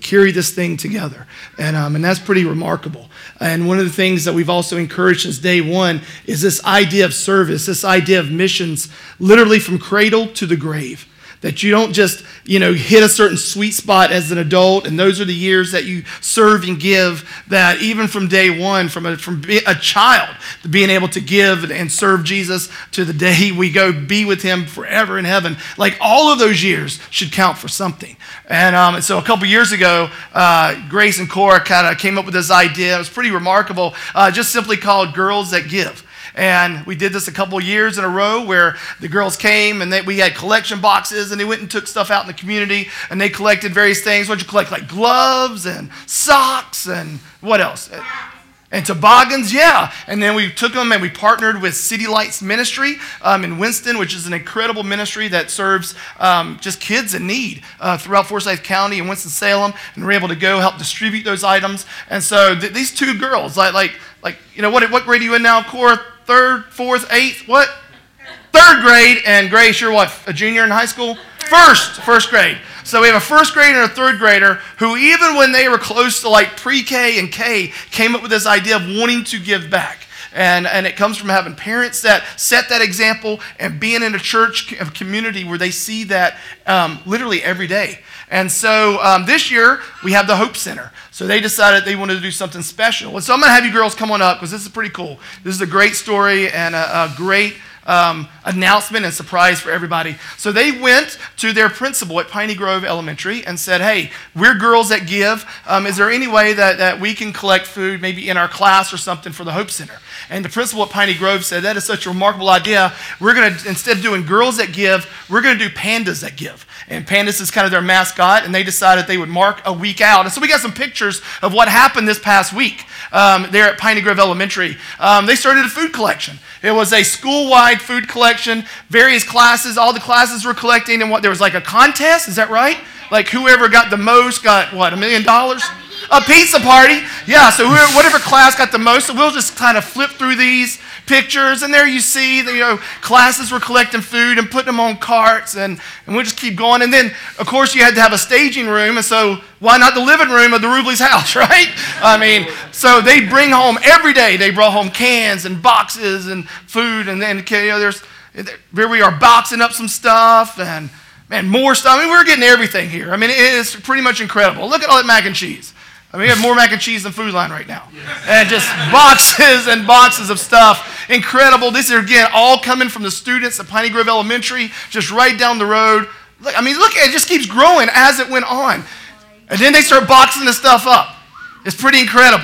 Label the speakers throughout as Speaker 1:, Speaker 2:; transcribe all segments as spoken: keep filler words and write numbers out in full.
Speaker 1: carry this thing together. And, um, and that's pretty remarkable. And one of the things that we've also encouraged since day one is this idea of service, this idea of missions, literally from cradle to the grave. That you don't just, you know, hit a certain sweet spot as an adult, and those are the years that you serve and give, that even from day one, from a, from a child, being able to give and serve Jesus to the day we go be with him forever in heaven, like all of those years should count for something. And, um, and so a couple years ago, uh, Grace and Cora kind of came up with this idea. It was pretty remarkable, uh, just simply called Girls That Give. And we did this a couple years in a row where the girls came and they, we had collection boxes and they went and took stuff out in the community and they collected various things. What'd you collect? Like gloves and socks and what else? And toboggans, yeah. And then we took them and we partnered with City Lights Ministry um, in Winston, which is an incredible ministry that serves um, just kids in need uh, throughout Forsyth County and Winston-Salem. And we're able to go help distribute those items. And so th- these two girls, like, like, like, you know, what, what grade are you in now, Cora? Third, fourth, eighth, what? Third grade. And Grace, you're what, a junior in high school? First, first grade. So we have a first grader and a third grader who, even when they were close to like pre-K and K, came up with this idea of wanting to give back. And, and it comes from having parents that set that example and being in a church a community where they see that um, literally every day. And so um, this year, we have the Hope Center. So they decided they wanted to do something special. And so I'm going to have you girls come on up because this is pretty cool. This is a great story and a, a great um, announcement and surprise for everybody. So they went to their principal at Piney Grove Elementary and said, hey, we're Girls That Give. Um, is there any way that, that we can collect food maybe in our class or something for the Hope Center? And the principal at Piney Grove said, that is such a remarkable idea. We're going to, instead of doing Girls That Give, we're going to do Pandas That Give. And Pandas is kind of their mascot, and they decided they would mark a week out. And so we got some pictures of what happened this past week um, there at Piney Grove Elementary. Um, they started a food collection. It was a school-wide food collection, various classes. All the classes were collecting, and what there was like a contest, is that right? Like whoever got the most got, what, a million dollars? A pizza party. Yeah, so whoever, whatever class got the most, so we'll just kind of flip through these pictures, and there you see the, you know, classes were collecting food and putting them on carts, and, and we'll just keep going. And then, of course, you had to have a staging room, and so why not the living room of the Rubley's house, right? I mean, so they bring home every day, they brought home cans and boxes and food, and then, you know, there's, here we are boxing up some stuff, and, man, more stuff. I mean, we're getting everything here. I mean, it is pretty much incredible. Look at all that mac and cheese. I mean, we have more mac and cheese than Food Line right now. And just boxes and boxes of stuff. Incredible. This is, again, all coming from the students at Piney Grove Elementary, just right down the road. Look, I mean, look, it just keeps growing as it went on. And then they start boxing the stuff up. It's pretty incredible.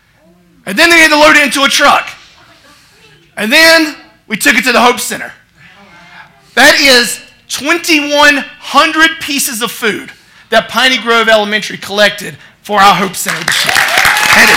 Speaker 1: And then they had to load it into a truck. And then we took it to the Hope Center. That is twenty-one hundred pieces of food that Piney Grove Elementary collected for our Hope Center this year. That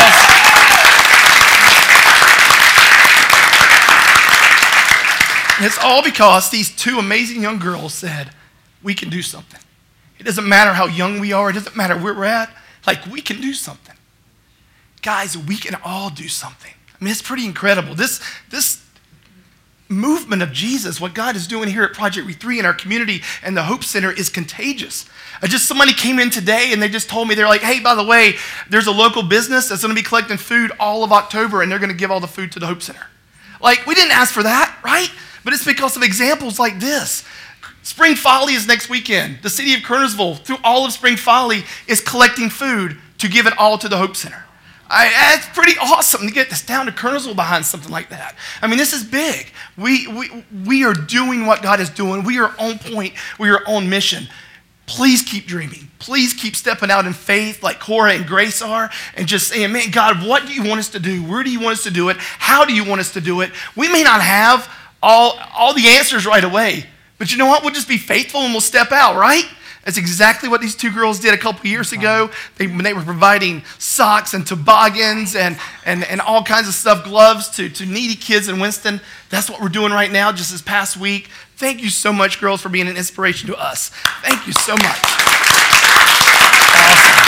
Speaker 1: is awesome. And it's all because these two amazing young girls said, we can do something. It doesn't matter how young we are. It doesn't matter where we're at. Like, we can do something. Guys, we can all do something. I mean, it's pretty incredible. This, this movement of Jesus, what God is doing here at Project V three in our community and the Hope Center is contagious. I just somebody came in today and they just told me, they're like, hey, by the way, there's a local business that's going to be collecting food all of October and they're going to give all the food to the Hope Center. Like, we didn't ask for that, right? But it's because of examples like this. Spring Folly is next weekend. The city of Kernersville, through all of Spring Folly, is collecting food to give it all to the Hope Center. I, it's pretty awesome to get this down to Kernersville behind something like that. I mean, this is big. We, we, we are doing what God is doing. We are on point. We are on mission. Please keep dreaming. Please keep stepping out in faith like Cora and Grace are and just saying, man, God, what do you want us to do? Where do you want us to do it? How do you want us to do it? We may not have all, all the answers right away, but you know what? We'll just be faithful and we'll step out, right? That's exactly what these two girls did a couple years ago. They, they were providing socks and toboggans and, and, and all kinds of stuff, gloves to, to needy kids in Winston. That's what we're doing right now just this past week. Thank you so much, girls, for being an inspiration to us. Thank you so much. Awesome.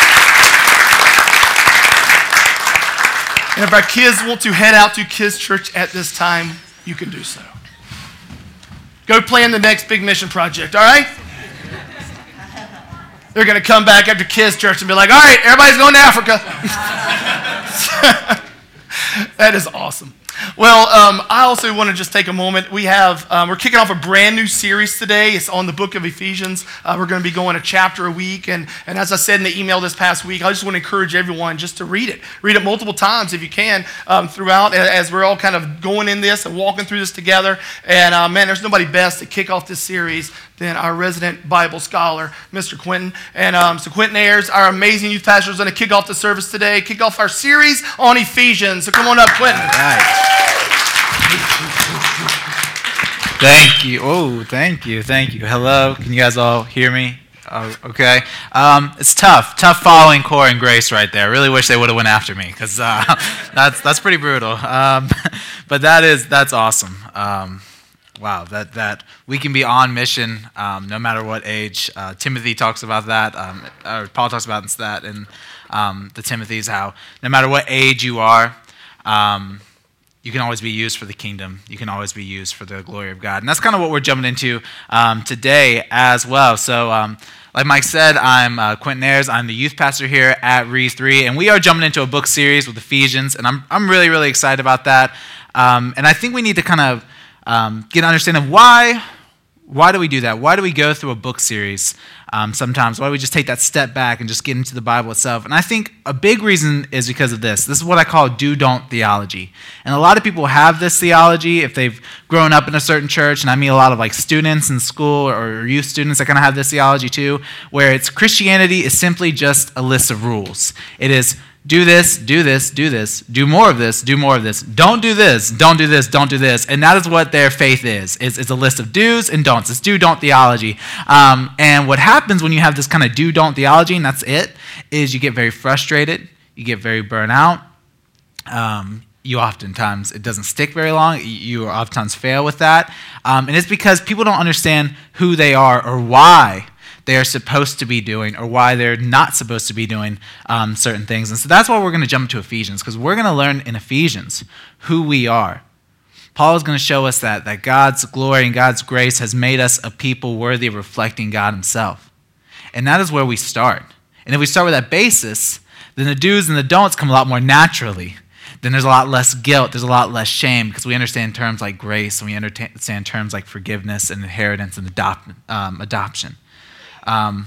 Speaker 1: And if our kids want to head out to Kids Church at this time, you can do so. Go plan the next big mission project, all right? they're going to come back after Kids Church and be like, all right, everybody's going to Africa. That is awesome. Well, um, I also want to just take a moment. We have, um, we're kicking off a brand new series today. It's on the book of Ephesians. Uh, we're going to be going a chapter a week. And, and as I said in the email this past week, I just want to encourage everyone just to read it. Read it multiple times if you can um, throughout as we're all kind of going in this and walking through this together. And uh, man, there's nobody best to kick off this series than our resident Bible scholar, Mister Quentin. And um, so Quentin Ayers, our amazing youth pastor, is going to kick off the service today, kick off our series on Ephesians. So come on up, Quentin.
Speaker 2: All right. Thank you. Oh, thank you. Thank you. Hello. Can you guys all hear me? Oh, okay. Um, it's tough. Tough following Core and Grace right there. I really wish they would have went after me because uh, that's that's pretty brutal. Um, but that is that's awesome. Um, wow. That that we can be on mission um, no matter what age. Uh, Timothy talks about that. Um, or Paul talks about that in um, the Timothy's, how no matter what age you are, Um, you can always be used for the kingdom. You can always be used for the glory of God. And that's kind of what we're jumping into um, today as well. So um, like Mike said, I'm uh, Quentin Ayers. I'm the youth pastor here at Re three. And we are jumping into a book series with Ephesians. And I'm I'm really, really excited about that. Um, and I think we need to kind of um, get an understanding of why, why do we do that? Why do we go through a book series um, sometimes? Why do we just take that step back and just get into the Bible itself? And I think a big reason is because of this. This is what I call do-don't theology. And a lot of people have this theology if they've grown up in a certain church, and I mean a lot of like students in school or youth students that kind of have this theology too, where it's Christianity is simply just a list of rules. It is do this, do this, do this, do more of this, do more of this. Don't do this, don't do this, don't do this. And that is what their faith is. It's, it's a list of do's and don'ts. It's do-don't theology. Um, and what happens when you have this kind of do-don't theology, and that's it, is you get very frustrated, you get very burnt out. Um, you oftentimes, it doesn't stick very long. You oftentimes fail with that. Um, and it's because people don't understand who they are or why they are supposed to be doing or why they're not supposed to be doing um, certain things. And so that's why we're going to jump into Ephesians, because we're going to learn in Ephesians who we are. Paul is going to show us that, that God's glory and God's grace has made us a people worthy of reflecting God himself. And that is where we start. And if we start with that basis, then the do's and the don'ts come a lot more naturally. Then there's a lot less guilt, there's a lot less shame, because we understand terms like grace and we understand terms like forgiveness and inheritance and adopt, um, adoption. Um,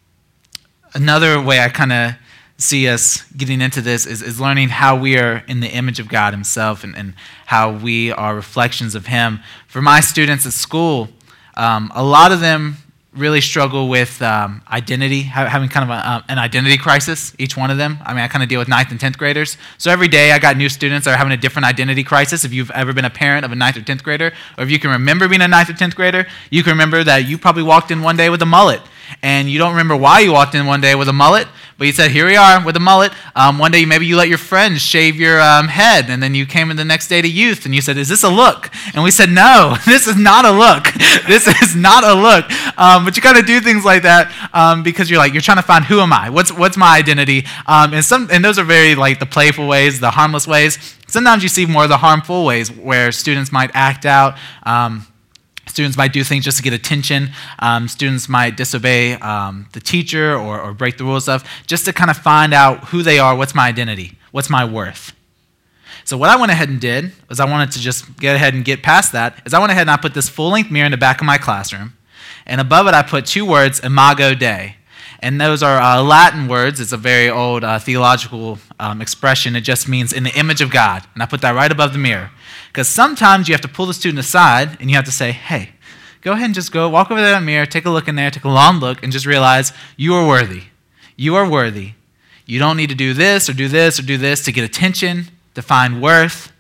Speaker 2: another way I kind of see us getting into this is, is learning how we are in the image of God himself and, and how we are reflections of him. For my students at school, um, a lot of them really struggle with um, identity, having kind of a, uh, an identity crisis, each one of them. I mean, I kind of deal with ninth and tenth graders. So every day I got new students that are having a different identity crisis. If you've ever been a parent of a ninth or tenth grader, or if you can remember being a ninth or tenth grader, you can remember that you probably walked in one day with a mullet. And you don't remember why you walked in one day with a mullet, but you said, here we are with a mullet. Um, one day maybe you let your friends shave your um, head, and then you came in the next day to youth, and you said, is this a look? And we said, no, this is not a look. This is not a look. Um, but you kind of do things like that um, because you're like, you're trying to find, who am I? What's what's my identity? Um, and some and those are very like the playful ways, the harmless ways. Sometimes you see more of the harmful ways where students might act out. Um, Students might do things just to get attention. Um, students might disobey um, the teacher or, or break the rules stuff just to kind of find out who they are, what's my identity, what's my worth. So what I went ahead and did was I wanted to just get ahead and get past that, is I went ahead and I put this full-length mirror in the back of my classroom, and above it I put two words, Imago Dei. And those are uh, Latin words. It's a very old uh, theological um, expression. It just means in the image of God. And I put that right above the mirror. Because sometimes you have to pull the student aside and you have to say, hey, go ahead and just go walk over to that mirror, take a look in there, take a long look, and just realize you are worthy. You are worthy. You don't need to do this or do this or do this to get attention, to find worth,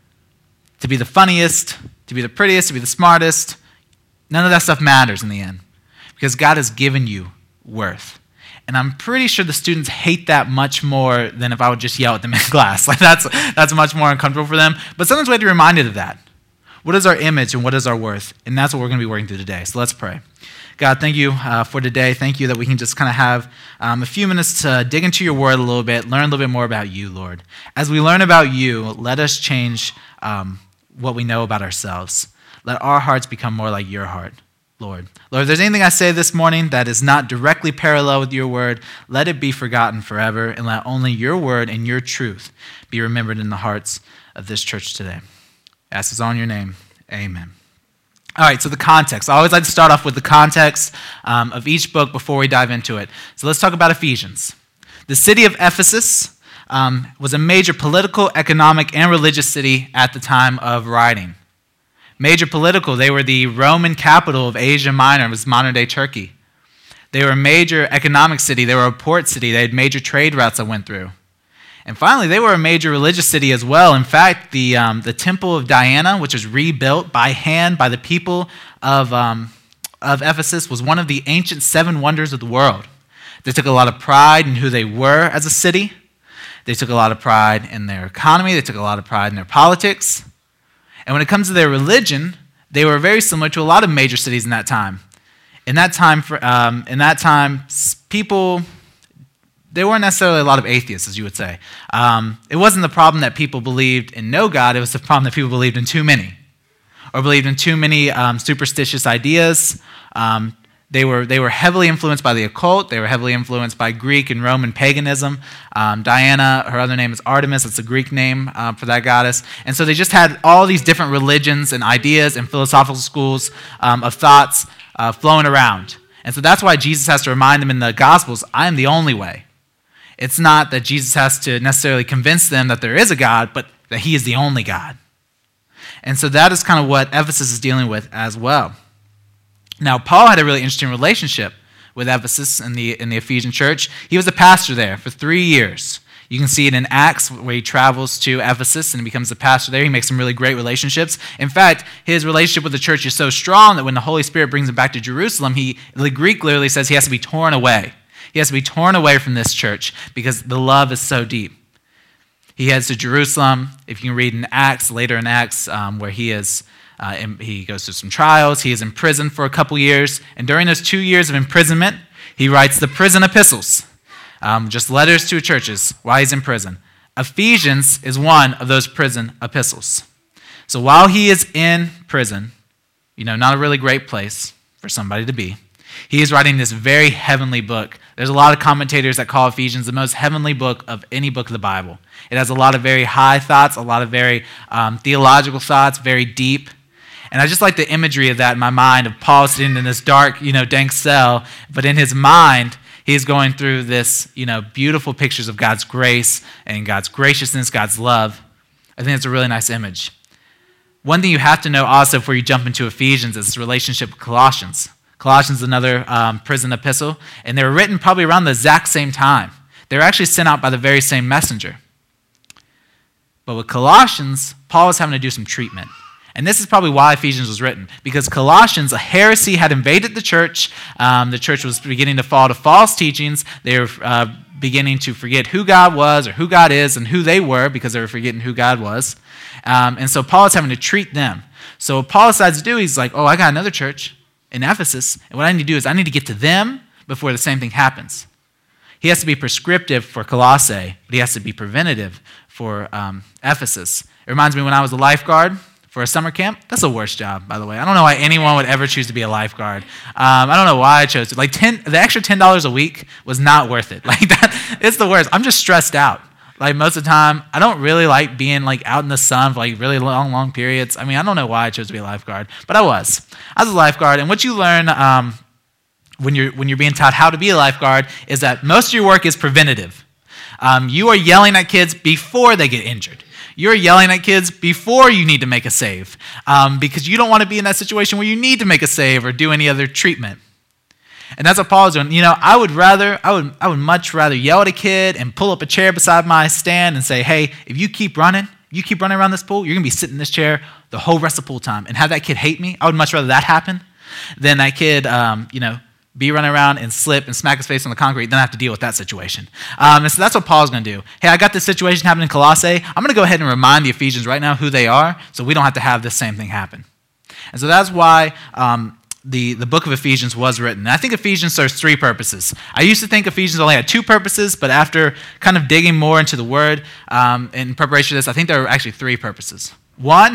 Speaker 2: to be the funniest, to be the prettiest, to be the smartest. None of that stuff matters in the end. Because God has given you worth. And I'm pretty sure the students hate that much more than if I would just yell at them in class. Like that's that's much more uncomfortable for them. But sometimes we have to be reminded of that. What is our image and what is our worth? And that's what we're going to be working through today. So let's pray. God, thank you uh, for today. Thank you that we can just kind of have um, a few minutes to dig into your word a little bit, learn a little bit more about you, Lord. As we learn about you, let us change um, what we know about ourselves. Let our hearts become more like your heart. Lord. Lord, if there's anything I say this morning that is not directly parallel with your word, let it be forgotten forever, and let only your word and your truth be remembered in the hearts of this church today. I ask this all in your name. Amen. All right, so the context. I always like to start off with the context um, of each book before we dive into it. So let's talk about Ephesians. The city of Ephesus um, was a major political, economic, and religious city at the time of writing. Major political, they were the Roman capital of Asia Minor, it was modern-day Turkey. They were a major economic city, they were a port city, they had major trade routes that went through. And finally, they were a major religious city as well. In fact, the, um, the Temple of Diana, which was rebuilt by hand by the people of, um, of Ephesus, was one of the ancient seven wonders of the world. They took a lot of pride in who they were as a city. They took a lot of pride in their economy. They took a lot of pride in their politics. And when it comes to their religion, they were very similar to a lot of major cities in that time. In that time, for, um, in that time, people... There weren't necessarily a lot of atheists, as you would say. Um, it wasn't the problem that people believed in no God, it was the problem that people believed in too many, or believed in too many um, superstitious ideas. Um, they were they were heavily influenced by the occult. They were heavily influenced by Greek and Roman paganism. Um, Diana, her other name is Artemis. It's a Greek name uh, for that goddess. And so they just had all these different religions and ideas and philosophical schools um, of thoughts uh, flowing around. And so that's why Jesus has to remind them in the Gospels, I am the only way. It's not that Jesus has to necessarily convince them that there is a God, but that he is the only God. And so that is kind of what Ephesus is dealing with as well. Now, Paul had a really interesting relationship with Ephesus in the, in the Ephesian church. He was a pastor there for three years. You can see it in Acts where he travels to Ephesus and he becomes a pastor there. He makes some really great relationships. In fact, his relationship with the church is so strong that when the Holy Spirit brings him back to Jerusalem, he, the Greek literally says he has to be torn away. He has to be torn away from this church because the love is so deep. He heads to Jerusalem. If you can read in Acts, later in Acts, um, where he is, uh, in, he goes through some trials. He is in prison for a couple years. And during those two years of imprisonment, he writes the prison epistles, um, just letters to churches while he's in prison. Ephesians is one of those prison epistles. So while he is in prison, you know, not a really great place for somebody to be, he is writing this very heavenly book. There's a lot of commentators that call Ephesians the most heavenly book of any book of the Bible. It has a lot of very high thoughts, a lot of very um, theological thoughts, very deep. And I just like the imagery of that in my mind, of Paul sitting in this dark, you know, dank cell, but in his mind, he's going through this, you know, beautiful pictures of God's grace and God's graciousness, God's love. I think it's a really nice image. One thing you have to know also before you jump into Ephesians is its relationship with Colossians. Colossians is another um, prison epistle, and they were written probably around the exact same time. They were actually sent out by the very same messenger. But with Colossians, Paul was having to do some treatment. And this is probably why Ephesians was written, because Colossians, a heresy had invaded the church. Um, the church was beginning to fall to false teachings. They were uh, beginning to forget who God was or who God is and who they were because they were forgetting who God was. Um, and so Paul is having to treat them. So what Paul decides to do, he's like, oh, I got another church in Ephesus, and what I need to do is I need to get to them before the same thing happens. He has to be prescriptive for Colossae, but he has to be preventative for um, Ephesus. It reminds me when I was a lifeguard for a summer camp. That's the worst job, by the way. I don't know why anyone would ever choose to be a lifeguard. Um, I don't know why I chose to. Like ten, the extra ten dollars a week was not worth it. Like that, it's the worst. I'm just stressed out. Like most of the time, I don't really like being like out in the sun for like really long, long periods. I mean, I don't know why I chose to be a lifeguard, but I was. I was a lifeguard, and what you learn um, when you're when you're being taught how to be a lifeguard is that most of your work is preventative. Um, you are yelling at kids before they get injured. You're yelling at kids before you need to make a save um, because you don't want to be in that situation where you need to make a save or do any other treatment. And that's what Paul's doing. You know, I would rather, I would, I would much rather yell at a kid and pull up a chair beside my stand and say, hey, if you keep running, you keep running around this pool, you're going to be sitting in this chair the whole rest of the pool time. And have that kid hate me. I would much rather that happen than that kid, um, you know, be running around and slip and smack his face on the concrete, then I have to deal with that situation. Um, and so that's what Paul's going to do. Hey, I got this situation happening in Colossae. I'm going to go ahead and remind the Ephesians right now who they are so we don't have to have this same thing happen. And so that's why um, the, the book of Ephesians was written. And I think Ephesians serves three purposes. I used to think Ephesians only had two purposes, but after kind of digging more into the word um, in preparation for this, I think there are actually three purposes. One,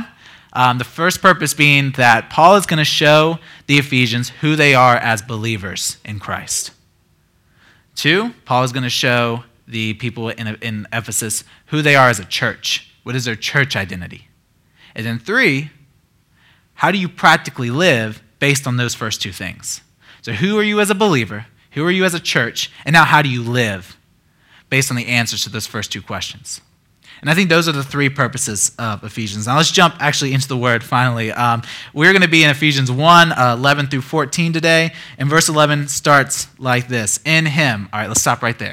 Speaker 2: Um, the first purpose being that Paul is going to show the Ephesians who they are as believers in Christ. Two, Paul is going to show the people in, in Ephesus who they are as a church. What is their church identity? And then three, how do you practically live based on those first two things? So who are you as a believer? Who are you as a church? And now how do you live based on the answers to those first two questions? And I think those are the three purposes of Ephesians. Now let's jump actually into the word finally. Um, we're going to be in Ephesians one, uh, eleven through fourteen today. And verse eleven starts like this. In him. All right, let's stop right there.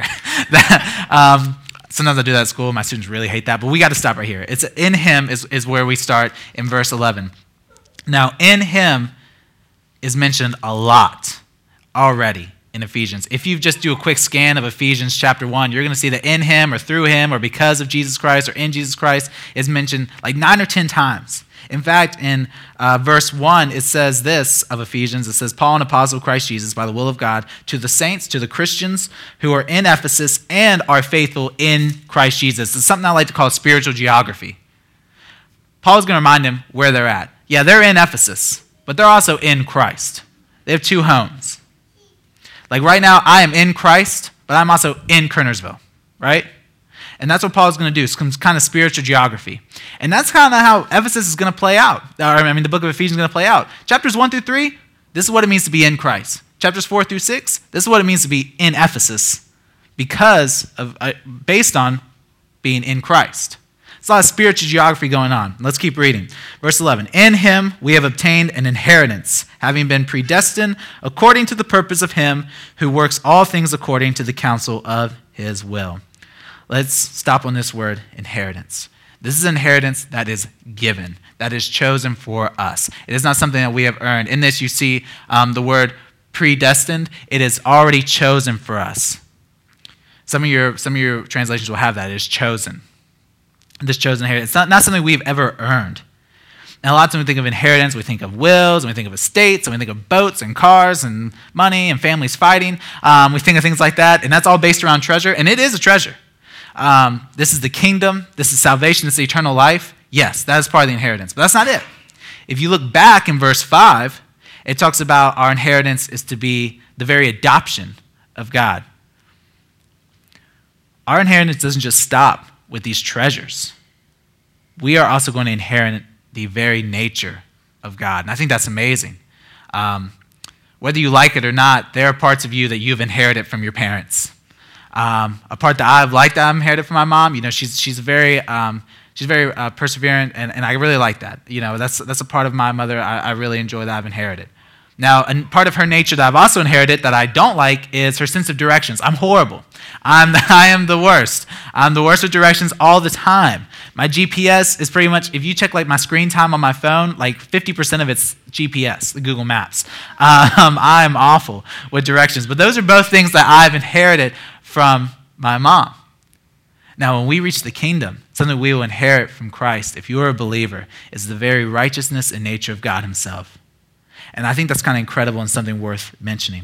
Speaker 2: um, sometimes I do that at school. My students really hate that. But we got to stop right here. It's in him is, is where we start in verse eleven. Now, in him is mentioned a lot already in Ephesians. If you just do a quick scan of Ephesians chapter one, you're going to see that in him or through him or because of Jesus Christ or in Jesus Christ is mentioned like nine or ten times. In fact, in uh, verse one, it says this of Ephesians. It says, Paul, an apostle of Christ Jesus, by the will of God, to the saints, to the Christians who are in Ephesus and are faithful in Christ Jesus. It's something I like to call spiritual geography. Paul's going to remind them where they're at. Yeah, they're in Ephesus, but they're also in Christ. They have two homes. Like right now, I am in Christ, but I'm also in Kernersville, right? And that's what Paul's going to do, some kind of spiritual geography. And that's kind of how Ephesus is going to play out. Or, I mean, the book of Ephesians is going to play out. Chapters one through three, this is what it means to be in Christ. Chapters four through six, this is what it means to be in Ephesus because of, uh, based on being in Christ. There's a lot of spiritual geography going on. Let's keep reading. Verse eleven, in him we have obtained an inheritance, having been predestined according to the purpose of him who works all things according to the counsel of his will. Let's stop on this word, inheritance. This is inheritance that is given, that is chosen for us. It is not something that we have earned. In this you see um, the word predestined. It is already chosen for us. Some of your, some of your translations will have that. It is chosen. This chosen inheritance. It's not, not something we've ever earned. And a lot of times we think of inheritance, we think of wills, and we think of estates, and we think of boats and cars and money and families fighting. Um, we think of things like that, and that's all based around treasure, and it is a treasure. Um, this is the kingdom, this is salvation, this is eternal life. Yes, that is part of the inheritance, but that's not it. If you look back in verse five, it talks about our inheritance is to be the very adoption of God. Our inheritance doesn't just stop with these treasures. We are also going to inherit the very nature of God. And I think that's amazing. Um, whether you like it or not, there are parts of you that you've inherited from your parents. Um, a part that I've liked that I've inherited from my mom, you know, she's she's very um, she's very uh, perseverant, and, and I really like that. You know, that's that's a part of my mother I, I really enjoy that I've inherited. Now, a part of her nature that I've also inherited that I don't like is her sense of directions. I'm horrible. I'm the, I am the worst. I'm the worst with directions all the time. My G P S is pretty much, if you check like my screen time on my phone, like fifty percent of it's G P S, the Google Maps. Um, I'm awful with directions. But those are both things that I've inherited from my mom. Now, when we reach the kingdom, something we will inherit from Christ, if you are a believer, is the very righteousness and nature of God himself. And I think that's kind of incredible and something worth mentioning.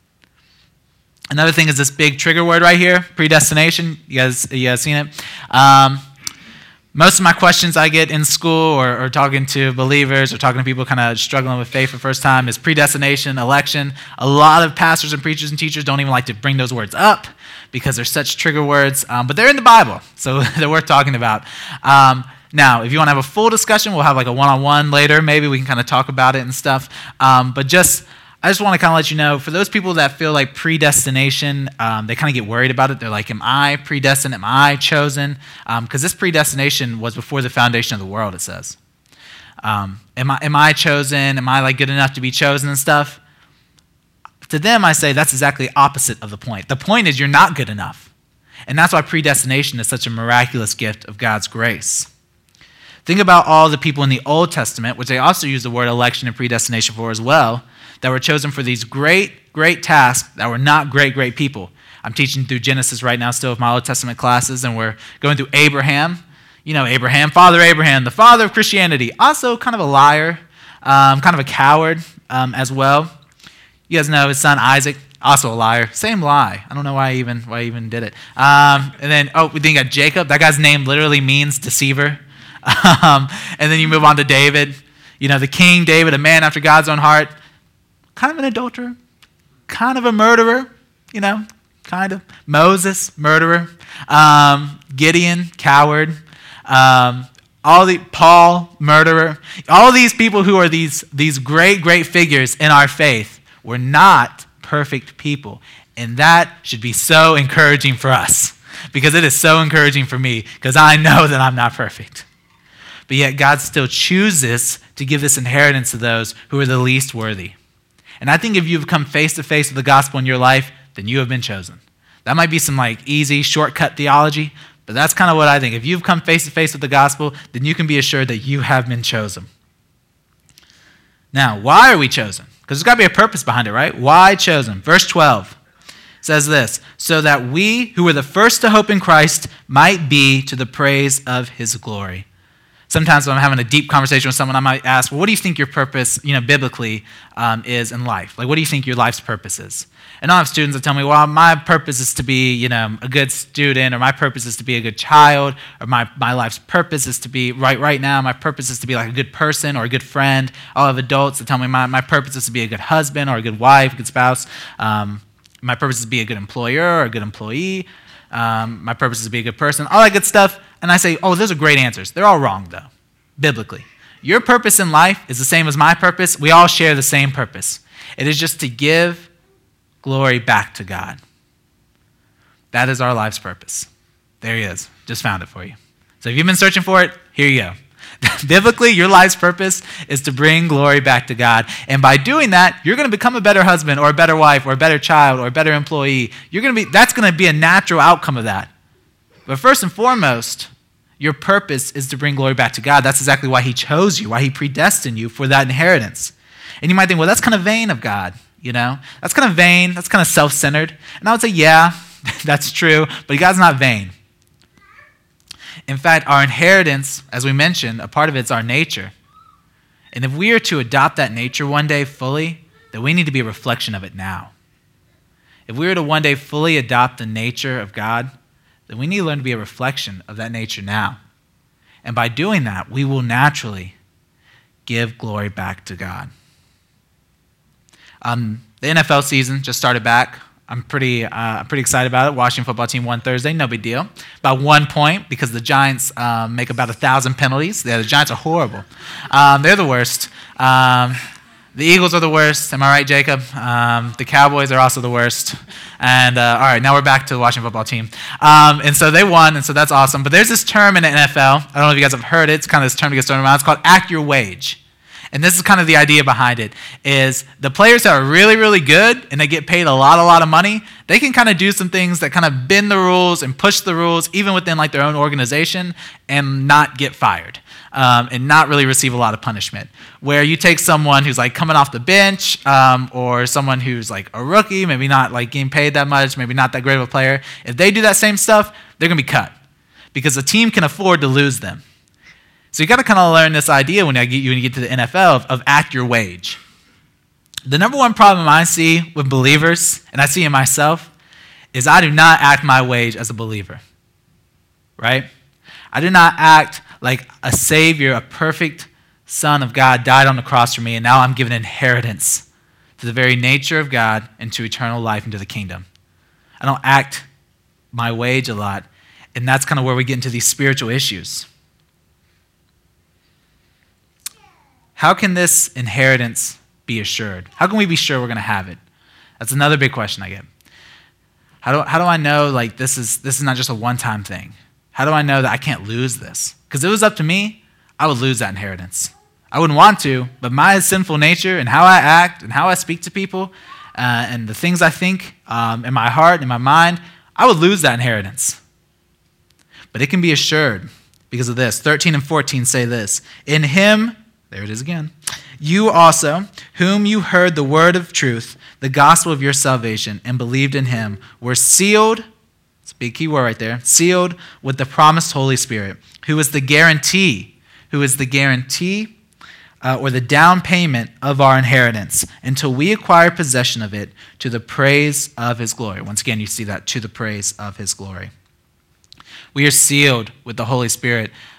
Speaker 2: Another thing is this big trigger word right here, predestination. You guys, you guys seen it? Um, most of my questions I get in school or, or talking to believers or talking to people kind of struggling with faith for the first time is predestination, election. A lot of pastors and preachers and teachers don't even like to bring those words up because they're such trigger words, um, but they're in the Bible, so they're worth talking about. Um, Now, if you want to have a full discussion, we'll have like a one-on-one later. Maybe we can kind of talk about it and stuff. Um, but just, I just want to kind of let you know, for those people that feel like predestination, um, they kind of get worried about it. They're like, am I predestined? Am I chosen? Because um, this predestination was before the foundation of the world, it says. Um, am I, am I chosen? Am I like good enough to be chosen and stuff? To them, I say that's exactly opposite of the point. The point is you're not good enough. And that's why predestination is such a miraculous gift of God's grace. Think about all the people in the Old Testament, which they also use the word election and predestination for as well, that were chosen for these great, great tasks that were not great, great people. I'm teaching through Genesis right now still with my Old Testament classes, and we're going through Abraham. You know Abraham, Father Abraham, the father of Christianity. Also kind of a liar, um, kind of a coward um, as well. You guys know his son Isaac, also a liar. Same lie. I don't know why I even, why I even did it. Um, and then, oh, we then got Jacob. That guy's name literally means deceiver. Um, and then you move on to David. You know, the King David, a man after God's own heart, kind of an adulterer, kind of a murderer, you know, kind of. Moses, murderer. Um, Gideon, coward. Um, all the Paul, murderer. All these people who are these, these great, great figures in our faith were not perfect people. And that should be so encouraging for us, because it is so encouraging for me, because I know that I'm not perfect. But yet God still chooses to give this inheritance to those who are the least worthy. And I think if you've come face to face with the gospel in your life, then you have been chosen. That might be some like easy shortcut theology, but that's kind of what I think. If you've come face to face with the gospel, then you can be assured that you have been chosen. Now, why are we chosen? Because there's got to be a purpose behind it, right? Why chosen? Verse twelve says this, so that we who were the first to hope in Christ might be to the praise of his glory. Sometimes when I'm having a deep conversation with someone, I might ask, well, what do you think your purpose, you know, biblically um, is in life? Like, what do you think your life's purpose is? And I'll have students that tell me, well, my purpose is to be, you know, a good student, or my purpose is to be a good child, or my, my life's purpose is to be, right right now, my purpose is to be like a good person or a good friend. I'll have adults that tell me my, my purpose is to be a good husband or a good wife, a good spouse. Um, my purpose is to be a good employer or a good employee. Um, my purpose is to be a good person, all that good stuff. And I say, oh, those are great answers. They're all wrong, though, biblically. Your purpose in life is the same as my purpose. We all share the same purpose. It is just to give glory back to God. That is our life's purpose. There he is. Just found it for you. So if you've been searching for it, here you go. Biblically, your life's purpose is to bring glory back to God. And by doing that, you're going to become a better husband or a better wife or a better child or a better employee. You're going to be, that's going to be a natural outcome of that. But first and foremost, your purpose is to bring glory back to God. That's exactly why he chose you, why he predestined you for that inheritance. And you might think, well, that's kind of vain of God, you know? That's kind of vain. That's kind of self-centered. And I would say, yeah, that's true, but God's not vain. In fact, our inheritance, as we mentioned, a part of it's our nature. And if we are to adopt that nature one day fully, then we need to be a reflection of it now. If we were to one day fully adopt the nature of God, then we need to learn to be a reflection of that nature now. And by doing that, we will naturally give glory back to God. Um, the N F L season just started back. I'm pretty, uh, I'm pretty excited about it. Washington football team won Thursday, no big deal. About one point, because the Giants um, make about a thousand penalties. Yeah, the Giants are horrible. Um, they're the worst. Um, the Eagles are the worst. Am I right, Jacob? Um, the Cowboys are also the worst. And uh, all right, now we're back to the Washington football team. Um, and so they won, and so that's awesome. But there's this term in the N F L. I don't know if you guys have heard it. It's kind of this term to get started around. It's called act your wage. And this is kind of the idea behind it, is the players that are really, really good and they get paid a lot, a lot of money, they can kind of do some things that kind of bend the rules and push the rules even within like their own organization and not get fired um, and not really receive a lot of punishment. Where you take someone who's like coming off the bench um, or someone who's like a rookie, maybe not like getting paid that much, maybe not that great of a player, if they do that same stuff, they're going to be cut because the team can afford to lose them. So you got to kind of learn this idea when you get, when you get to the N F L of, of act your wage. The number one problem I see with believers, and I see in myself, is I do not act my wage as a believer, right? I do not act like a Savior, a perfect Son of God died on the cross for me, and now I'm given inheritance to the very nature of God and to eternal life into the kingdom. I don't act my wage a lot, and that's kind of where we get into these spiritual issues. How can this inheritance be assured? How can we be sure we're going to have it? That's another big question I get. How do, how do I know like this is this is not just a one-time thing? How do I know that I can't lose this? Because if it was up to me, I would lose that inheritance. I wouldn't want to, but my sinful nature and how I act and how I speak to people uh, and the things I think um, in my heart and in my mind, I would lose that inheritance. But it can be assured because of this. thirteen and fourteen say this. In him, there it is again. You also, whom you heard the word of truth, the gospel of your salvation, and believed in him, were sealed, it's a big key word right there, sealed with the promised Holy Spirit, who is the guarantee, who is the guarantee uh, or the down payment of our inheritance until we acquire possession of it to the praise of his glory. Once again, you see that, to the praise of his glory. We are sealed with the Holy Spirit.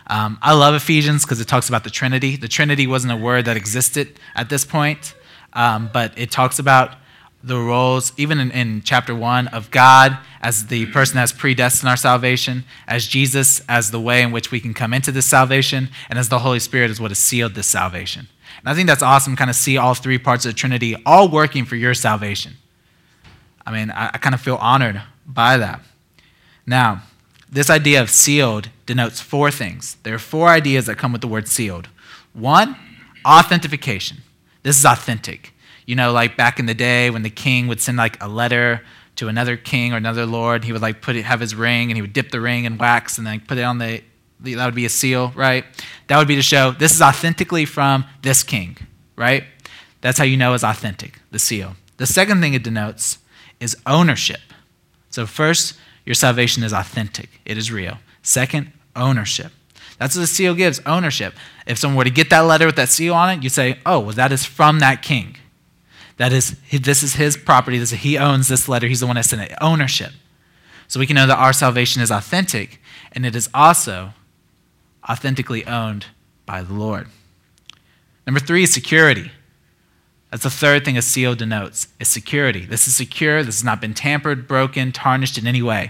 Speaker 2: Um, I love Ephesians because it talks about the Trinity. The Trinity wasn't a word that existed at this point, um, but it talks about the roles, even in, in chapter one, of God as the person that has predestined our salvation, as Jesus as the way in which we can come into this salvation, and as the Holy Spirit is what has sealed this salvation. And I think that's awesome to kind of see all three parts of the Trinity all working for your salvation. I mean, I, I kind of feel honored by that. Now, this idea of sealed denotes four things. There are four ideas that come with the word sealed. One, authentication. This is authentic. You know, like back in the day when the king would send like a letter to another king or another lord, he would like put it, have his ring, and he would dip the ring in wax and then put it on the, that would be a seal, right? That would be to show this is authentically from this king, right? That's how you know it's authentic, the seal. The second thing it denotes is ownership. So first, your salvation is authentic. It is real. Second, ownership. That's what the seal gives, ownership. If someone were to get that letter with that seal on it, you'd say, oh, well, that is from that king. That is, this is his property. This is, he owns this letter. He's the one that sent it. Ownership. So we can know that our salvation is authentic, and it is also authentically owned by the Lord. Number three is security. That's the third thing a seal denotes, is security. This is secure. This has not been tampered, broken, tarnished in any way.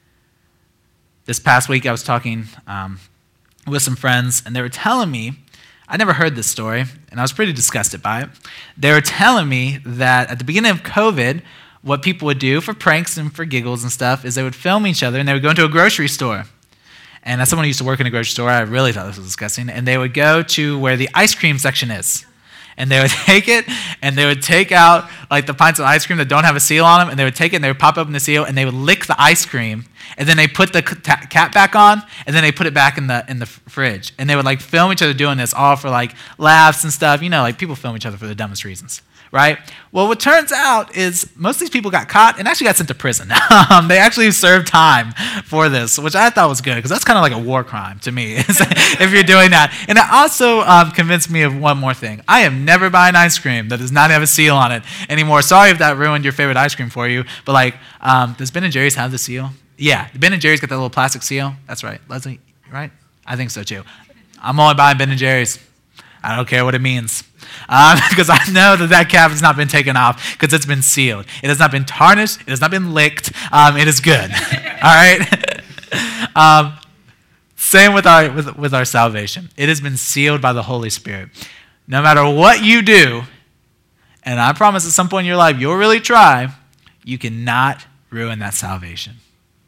Speaker 2: This past week I was talking um, with some friends, and they were telling me, I never heard this story, and I was pretty disgusted by it. They were telling me that at the beginning of COVID, what people would do for pranks and for giggles and stuff is they would film each other, and they would go into a grocery store. And as someone who used to work in a grocery store, I really thought this was disgusting. And they would go to where the ice cream section is. And they would take it, and they would take out like the pints of ice cream that don't have a seal on them, and they would take it, and they would pop open the seal, and they would lick the ice cream, and then they put the cap back on, and then they put it back in the in the fridge. And they would like film each other doing this, all for like laughs and stuff. You know, like people film each other for the dumbest reasons, right? Well, what turns out is most of these people got caught and actually got sent to prison. um, they actually served time for this, which I thought was good, because that's kind of like a war crime to me if you're doing that. And it also um, convinced me of one more thing. I am never buying ice cream that does not have a seal on it anymore. Sorry if that ruined your favorite ice cream for you, but like, um, does Ben and Jerry's have the seal? Yeah, Ben and Jerry's got that little plastic seal. That's right. Leslie, right? I think so too. I'm only buying Ben and Jerry's. I don't care what it means. Um, because I know that that cap has not been taken off because it's been sealed. It has not been tarnished. It has not been licked. Um, it is good. All right? um, same with our, with, with our salvation. It has been sealed by the Holy Spirit. No matter what you do, and I promise at some point in your life you'll really try, you cannot ruin that salvation.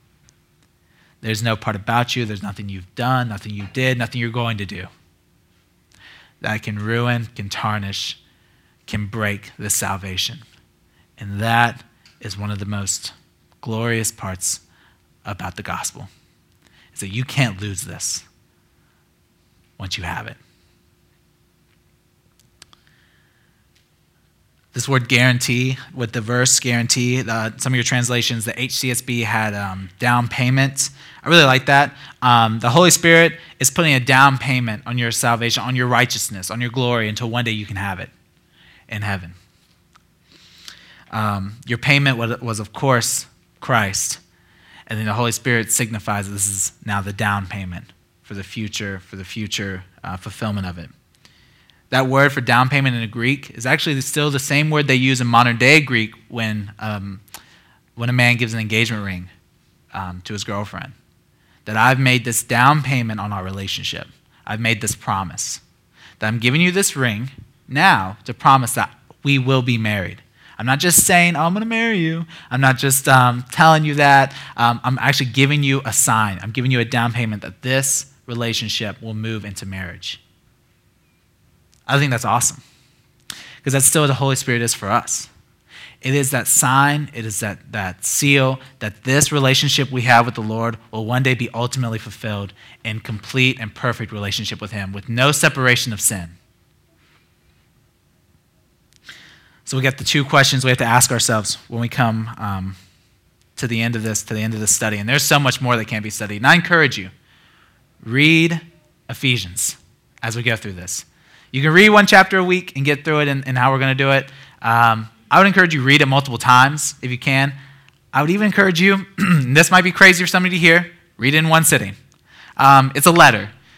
Speaker 2: There's no part about you. There's nothing you've done, nothing you did, nothing you're going to do that can ruin, can tarnish, can break this salvation. And that is one of the most glorious parts about the gospel, is that you can't lose this once you have it. This word guarantee, with the verse guarantee, uh, some of your translations, the H C S B had um, down payment. I really like that. Um, the Holy Spirit is putting a down payment on your salvation, on your righteousness, on your glory, until one day you can have it in heaven. Um, your payment was, was, of course, Christ. And then the Holy Spirit signifies that this is now the down payment for the future, for the future uh, fulfillment of it. That word for down payment in the Greek is actually still the same word they use in modern day Greek when, um, when a man gives an engagement ring um, to his girlfriend. That I've made this down payment on our relationship. I've made this promise. That I'm giving you this ring now to promise that we will be married. I'm not just saying, oh, I'm going to marry you. I'm not just um, telling you that. Um, I'm actually giving you a sign. I'm giving you a down payment that this relationship will move into marriage. I think that's awesome, because that's still what the Holy Spirit is for us. It is that sign, it is that, that seal that this relationship we have with the Lord will one day be ultimately fulfilled in complete and perfect relationship with Him, with no separation of sin. So we got the two questions we have to ask ourselves when we come um, to the end of this, to the end of this study. And there's so much more that can be studied. And I encourage you, read Ephesians as we go through this. You can read one chapter a week and get through it and, and how we're going to do it. Um, I would encourage you to read it multiple times if you can. I would even encourage you, this might be crazy for somebody to hear, read it in one sitting. Um, it's a letter.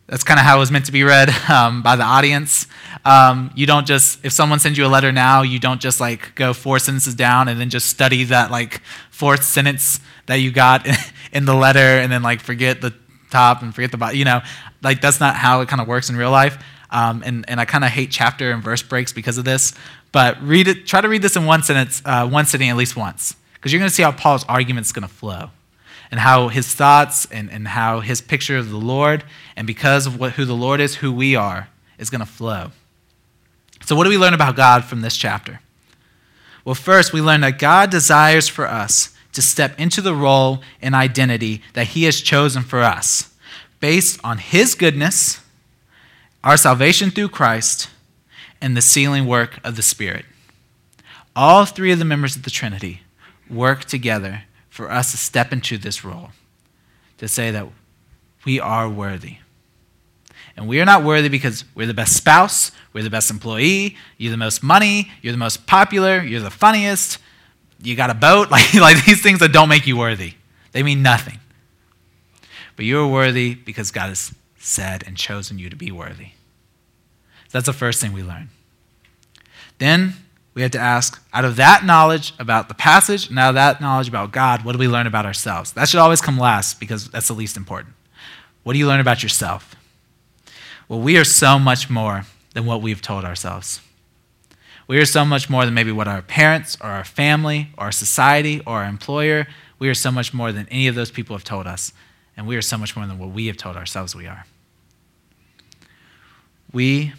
Speaker 2: That's kind of how it was meant to be read um, by the audience. Um, you don't just, if someone sends you a letter now, you don't just like go four sentences down and then just study that like fourth sentence that you got in the letter and then like forget the top and forget the bottom. You know, like that's not how it kind of works in real life. Um, and, and I kind of hate chapter and verse breaks because of this. But read it. Try to read this in one sentence, uh, one sitting at least once, because you're going to see how Paul's argument is going to flow, and how his thoughts and, and how his picture of the Lord, and because of what, who the Lord is, who we are, is going to flow. So what do we learn about God from this chapter? Well, first, we learn that God desires for us to step into the role and identity that he has chosen for us, based on his goodness, our salvation through Christ, and the sealing work of the Spirit. All three of the members of the Trinity work together for us to step into this role, to say that we are worthy. And we are not worthy because we're the best spouse, we're the best employee, you're the most money, you're the most popular, you're the funniest, you got a boat, like, like these things that don't make you worthy. They mean nothing. But you're worthy because God has said and chosen you to be worthy. That's the first thing we learn. Then we have to ask, out of that knowledge about the passage, and out of that knowledge about God, what do we learn about ourselves? That should always come last because that's the least important. What do you learn about yourself? Well, we are so much more than what we've told ourselves. We are so much more than maybe what our parents or our family or our society or our employer, we are so much more than any of those people have told us. And we are so much more than what we have told ourselves we are. We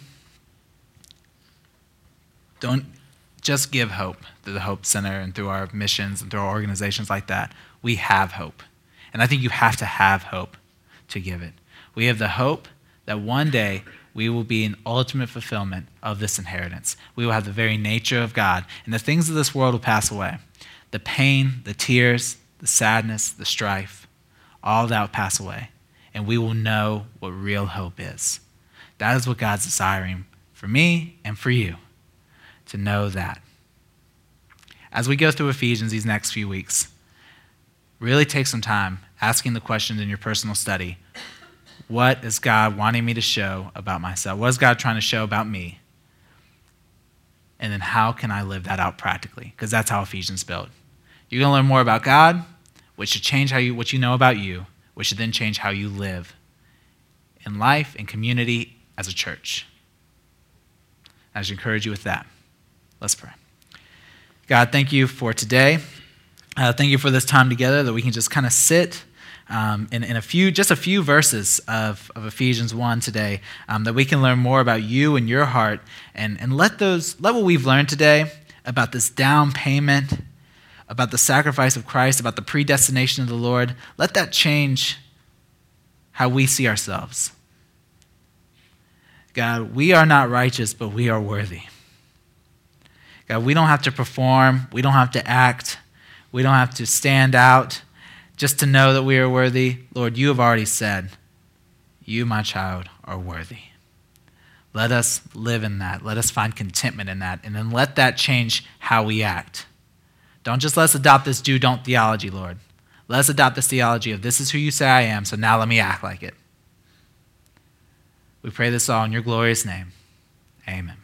Speaker 2: don't just give hope through the Hope Center and through our missions and through our organizations like that. We have hope. And I think you have to have hope to give it. We have the hope that one day we will be in ultimate fulfillment of this inheritance. We will have the very nature of God, and the things of this world will pass away. The pain, the tears, the sadness, the strife, all that will pass away, and we will know what real hope is. That is what God's desiring for me and for you, to know that. As we go through Ephesians these next few weeks, really take some time asking the questions in your personal study. What is God wanting me to show about myself? What is God trying to show about me? And then how can I live that out practically? Because that's how Ephesians built. You're going to learn more about God, which should change how you, what you know about you, which should then change how you live in life, in community, as a church. I should encourage you with that. Let's pray. God, thank you for today. Uh, thank you for this time together that we can just kind of sit um, in, in a few, just a few verses of, of Ephesians one today, um, that we can learn more about you and your heart, and, and let those, let what we've learned today about this down payment, about the sacrifice of Christ, about the predestination of the Lord, let that change how we see ourselves. God, we are not righteous, but we are worthy. God, we don't have to perform. We don't have to act. We don't have to stand out just to know that we are worthy. Lord, you have already said, you, my child, are worthy. Let us live in that. Let us find contentment in that. And then let that change how we act. Don't just let us adopt this do-don't theology, Lord. Let us adopt this theology of this is who you say I am, so now let me act like it. We pray this all in your glorious name. Amen.